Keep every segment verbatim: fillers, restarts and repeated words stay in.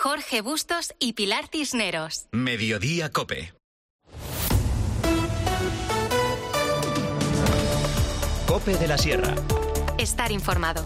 Jorge Bustos y Pilar Cisneros. Mediodía COPE. COPE de la Sierra. Estar informado.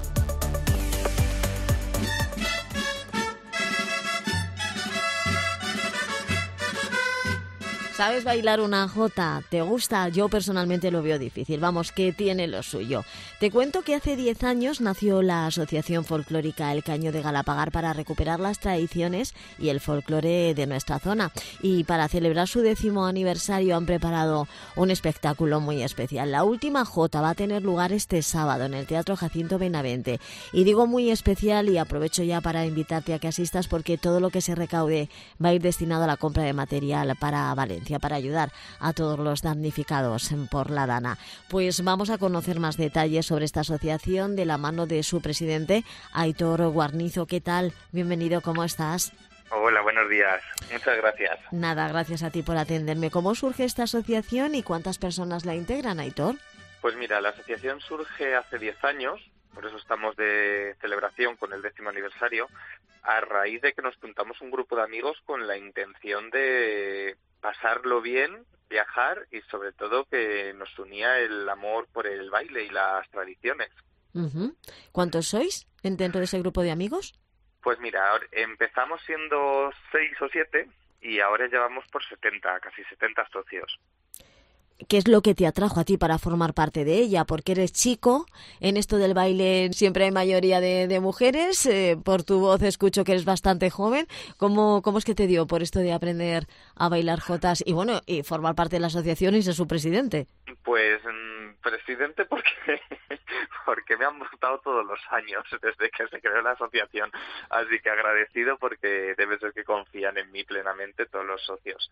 ¿Sabes bailar una jota? ¿Te gusta? Yo personalmente lo veo difícil. Vamos, que tiene lo suyo. Te cuento que hace diez años nació la Asociación Folclórica El Caño de Galapagar para recuperar las tradiciones y el folclore de nuestra zona. Y para celebrar su décimo aniversario han preparado un espectáculo muy especial. La última jota va a tener lugar este sábado en el Teatro Jacinto Benavente. Y digo muy especial y aprovecho ya para invitarte a que asistas porque todo lo que se recaude va a ir destinado a la compra de material para Valencia, para ayudar a todos los damnificados por la Dana. Pues vamos a conocer más detalles sobre esta asociación de la mano de su presidente, Aitor Guarnizo. ¿Qué tal? Bienvenido, ¿cómo estás? Hola, buenos días. Muchas gracias. Nada, gracias a ti por atenderme. ¿Cómo surge esta asociación y cuántas personas la integran, Aitor? Pues mira, la asociación surge hace diez años, por eso estamos de celebración con el décimo aniversario, a raíz de que nos juntamos un grupo de amigos con la intención de pasarlo bien, viajar y sobre todo que nos unía el amor por el baile y las tradiciones. Uh-huh. ¿Cuántos sois dentro de ese grupo de amigos? Pues mira, empezamos siendo seis o siete y ahora llevamos por setenta, casi setenta socios. ¿Qué es lo que te atrajo a ti para formar parte de ella? Porque eres chico, en esto del baile siempre hay mayoría de, de mujeres, eh, por tu voz escucho que eres bastante joven. ¿Cómo, ¿Cómo es que te dio por esto de aprender a bailar jotas y bueno, y formar parte de la asociación y ser su presidente? Pues mmm, presidente porque, porque me han votado todos los años desde que se creó la asociación, así que agradecido porque debe ser que confían en mí plenamente todos los socios.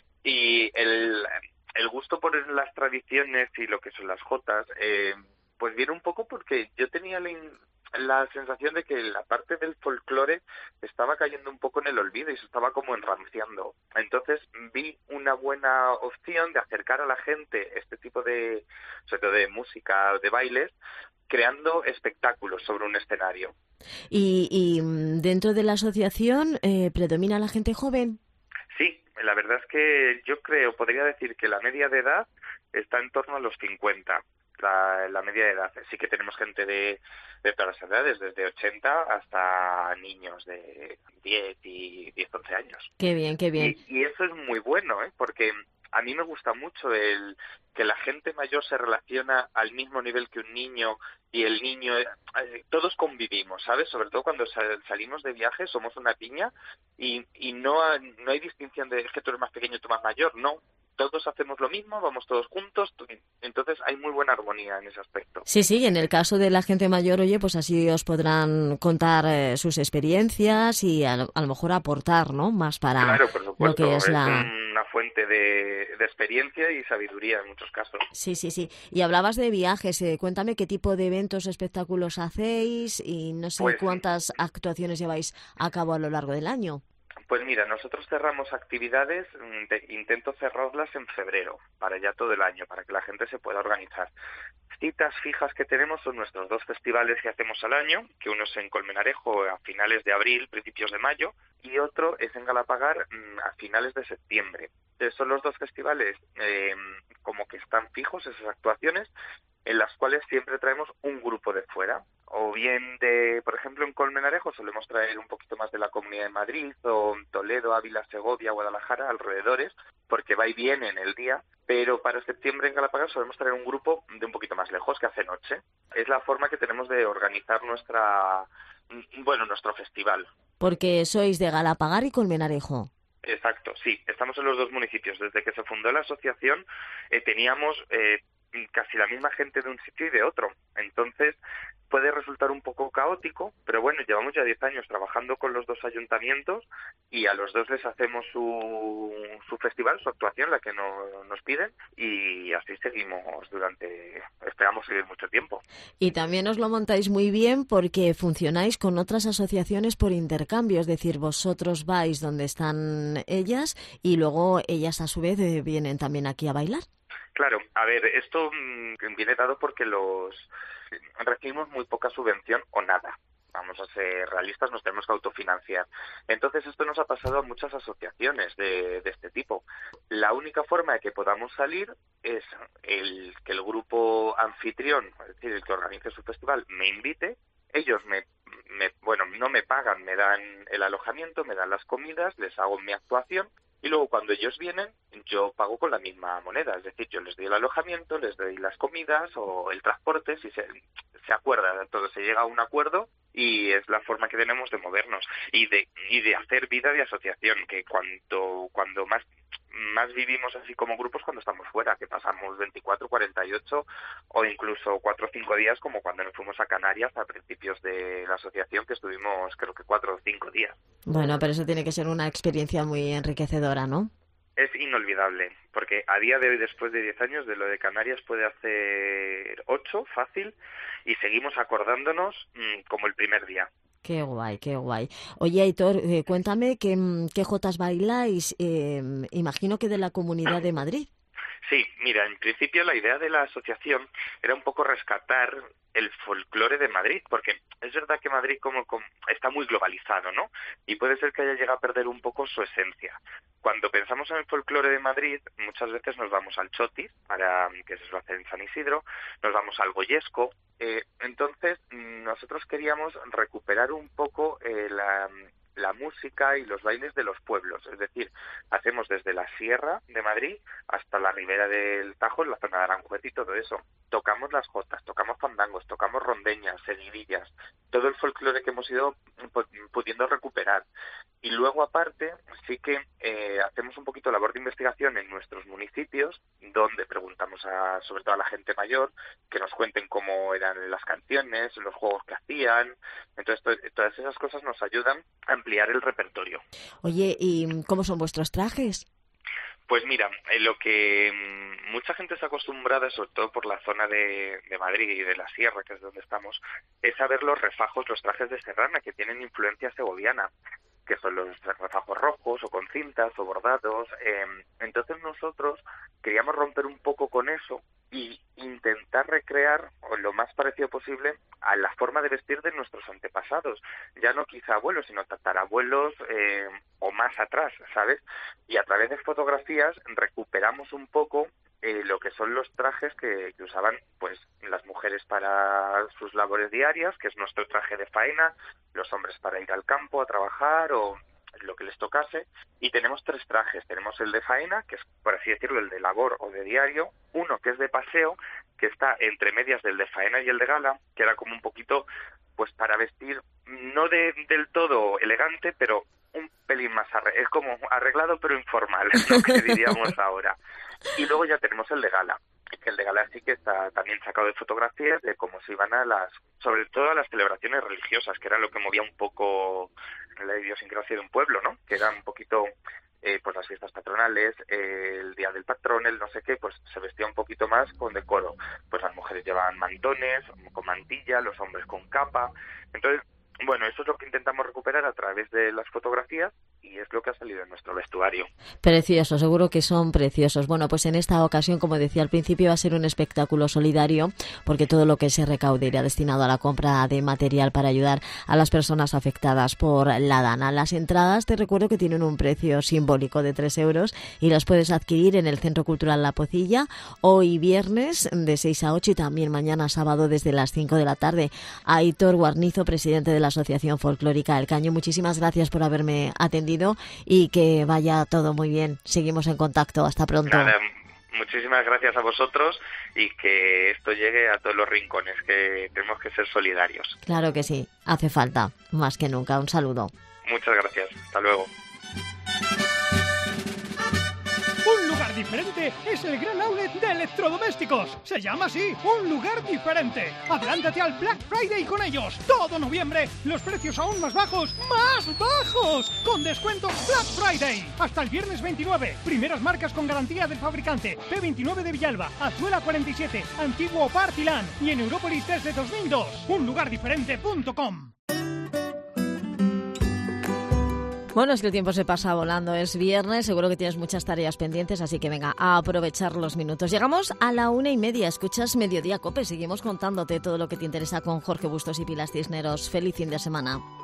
Y el... El gusto por las tradiciones y lo que son las jotas, eh, pues viene un poco porque yo tenía la, in, la sensación de que la parte del folclore estaba cayendo un poco en el olvido y se estaba como enranciando. Entonces vi una buena opción de acercar a la gente este tipo de, sobre todo de música, de bailes, creando espectáculos sobre un escenario. ¿Y, y dentro de la asociación eh, predomina la gente joven? Sí. La verdad es que yo creo, podría decir que la media de edad está en torno a los cincuenta, la, la media de edad. Sí que tenemos gente de, de todas las edades, desde ochenta hasta niños de diez y diez, once años. Qué bien, qué bien. Y, y eso es muy bueno, ¿eh? Porque a mí me gusta mucho el que la gente mayor se relaciona al mismo nivel que un niño y el niño, eh, todos convivimos, ¿sabes? Sobre todo cuando sal, salimos de viaje somos una piña y, y no, no hay distinción de es que tú eres más pequeño y tú más mayor, no. Todos hacemos lo mismo, vamos todos juntos, entonces hay muy buena armonía en ese aspecto. Sí, sí, en el caso de la gente mayor, oye, pues así os podrán contar eh, sus experiencias y a, a lo mejor aportar, ¿no? Más para claro, por supuesto, lo que es, es la... una fuente de, de experiencia y sabiduría en muchos casos. Sí, sí, sí. Y hablabas de viajes, eh, cuéntame qué tipo de eventos, espectáculos hacéis y no sé pues, cuántas actuaciones lleváis a cabo a lo largo del año. Pues mira, nosotros cerramos actividades, de, intento cerrarlas en febrero, para ya todo el año, para que la gente se pueda organizar. Citas fijas que tenemos son nuestros dos festivales que hacemos al año, que uno es en Colmenarejo a finales de abril, principios de mayo, y otro es en Galapagar a finales de septiembre. Entonces, son los dos festivales eh, como que están fijos, esas actuaciones, en las cuales siempre traemos un grupo de fuera, o bien de, por ejemplo, en Colmenarejo solemos traer un poquito más de la Comunidad de Madrid, o Toledo, Ávila, Segovia, Guadalajara, alrededores, porque va y viene en el día, pero para septiembre en Galapagar solemos traer un grupo de un poquito más lejos, que hace noche. Es la forma que tenemos de organizar nuestra, bueno, nuestro festival. Porque sois de Galapagar y Colmenarejo. Exacto, sí, estamos en los dos municipios. Desde que se fundó la asociación eh, teníamos eh, casi la misma gente de un sitio y de otro. Entonces puede resultar un poco caótico, pero bueno, llevamos ya diez años trabajando con los dos ayuntamientos y a los dos les hacemos su, su festival, su actuación, la que no, nos piden, y así seguimos durante, esperamos seguir mucho tiempo. Y también os lo montáis muy bien porque funcionáis con otras asociaciones por intercambio, es decir, vosotros vais donde están ellas y luego ellas a su vez vienen también aquí a bailar. Claro, a ver, esto viene dado porque los recibimos muy poca subvención o nada. vamos a ser realistas, nos tenemos que autofinanciar. Entonces esto nos ha pasado a muchas asociaciones de, de este tipo. La única forma de que podamos salir es el que el grupo anfitrión, es decir, el que organice su festival, me invite, ellos me, me bueno, no me pagan, me dan el alojamiento, me dan las comidas, les hago mi actuación, y luego cuando ellos vienen, yo pago con la misma moneda, es decir, yo les doy el alojamiento, les doy las comidas o el transporte, si se, se acuerda de todo, se llega a un acuerdo y es la forma que tenemos de movernos y de y de hacer vida de asociación, que cuanto cuando más más vivimos así como grupos cuando estamos fuera, que pasamos veinticuatro, cuarenta y ocho o incluso cuatro o cinco días, como cuando nos fuimos a Canarias a principios de la asociación, que estuvimos creo que cuatro o cinco días. Bueno, pero eso tiene que ser una experiencia muy enriquecedora, ¿no? Es inolvidable, porque a día de hoy, después de diez años, de lo de Canarias puede hacer ocho, fácil, y seguimos acordándonos mmm, como el primer día. Qué guay, qué guay. Oye, Aitor, eh, cuéntame qué, qué jotas bailáis, eh, imagino que de la Comunidad de Madrid. Sí, mira, en principio la idea de la asociación era un poco rescatar el folclore de Madrid, porque es verdad que Madrid como, como está muy globalizado, ¿no? Y puede ser que haya llegado a perder un poco su esencia. Cuando pensamos en el folclore de Madrid, muchas veces nos vamos al Chotis, para que se lo hace en San Isidro, nos vamos al Goyesco. Eh, entonces, nosotros queríamos recuperar un poco eh, la... la música y los bailes de los pueblos, es decir, hacemos desde la Sierra de Madrid hasta la Ribera del Tajo, en la zona de Aranjuez y todo eso. Tocamos las jotas, tocamos fandangos, tocamos rondeñas, seguidillas, todo el folclore que hemos ido pudiendo recuperar. Y luego, aparte, sí que eh, hacemos un poquito labor de investigación en nuestros municipios, donde preguntamos a, sobre todo a la gente mayor, que nos cuenten cómo eran las canciones, los juegos que hacían. Entonces, to- todas esas cosas nos ayudan a ampliar el repertorio. Oye, ¿y cómo son vuestros trajes? Pues mira, eh, lo que mmm, mucha gente se ha acostumbrado, sobre todo por la zona de, de Madrid y de la Sierra, que es donde estamos, es a ver los refajos, los trajes de serrana, que tienen influencia segoviana, que son los refajos rojos o con cintas o bordados. Eh, entonces nosotros queríamos romper un poco con eso y intentar recrear o lo más parecido posible a la forma de vestir de nuestros antepasados, ya no quizá abuelos, sino tatarabuelos eh, o más atrás, ¿sabes? Y a través de fotografías recuperamos un poco eh, lo que son los trajes que, que usaban pues las mujeres para sus labores diarias, que es nuestro traje de faena, los hombres para ir al campo a trabajar o lo que les tocase, y tenemos tres trajes. Tenemos el de faena, que es, por así decirlo, el de labor o de diario, uno que es de paseo, que está entre medias del de faena y el de gala, que era como un poquito, pues para vestir, no de, del todo elegante, pero un pelín más arreglado, es como arreglado pero informal, es lo que diríamos ahora. Y luego ya tenemos el de gala, que el de gala sí que está también sacado de fotografías de cómo se iban a las, sobre todo a las celebraciones religiosas, que era lo que movía un poco la idiosincrasia de un pueblo, ¿no? Que era un poquito, eh, pues las fiestas patronales, eh, el día del patrón, el no sé qué, pues se vestía un poquito más con decoro. Pues las mujeres llevaban mantones, con mantilla, los hombres con capa. Entonces, bueno, eso es lo que intentamos recuperar a través de las fotografías y es lo que ha salido en nuestro vestuario. Preciosos, seguro que son preciosos. Bueno, pues en esta ocasión, como decía al principio, va a ser un espectáculo solidario porque todo lo que se recaude irá destinado a la compra de material para ayudar a las personas afectadas por la Dana. Las entradas, te recuerdo que tienen un precio simbólico de tres euros y las puedes adquirir en el Centro Cultural La Pocilla hoy viernes de seis a ocho y también mañana sábado desde las cinco de la tarde. Aitor Guarnizo, presidente de la Asociación Folclórica El Caño, muchísimas gracias por haberme atendido y que vaya todo muy bien. Seguimos en contacto. Hasta pronto. Nada, muchísimas gracias a vosotros y que esto llegue a todos los rincones, que tenemos que ser solidarios. Claro que sí, hace falta, más que nunca. Un saludo. Muchas gracias. Hasta luego. Un lugar diferente es el gran outlet de electrodomésticos. Se llama así, un lugar diferente. Adelántate al Black Friday con ellos. Todo noviembre, los precios aún más bajos, ¡más bajos! Con descuentos Black Friday. Hasta el viernes veintinueve. Primeras marcas con garantía del fabricante. P veintinueve de Villalba, Azuela cuarenta y siete, Antiguo Partilán y en Europolis desde dos mil dos. un lugar diferente punto com. Bueno, es que el tiempo se pasa volando, es viernes, seguro que tienes muchas tareas pendientes, así que venga, a aprovechar los minutos. Llegamos a la una y media, escuchas Mediodía Cope, seguimos contándote todo lo que te interesa con Jorge Bustos y Pilar Cisneros. Feliz fin de semana.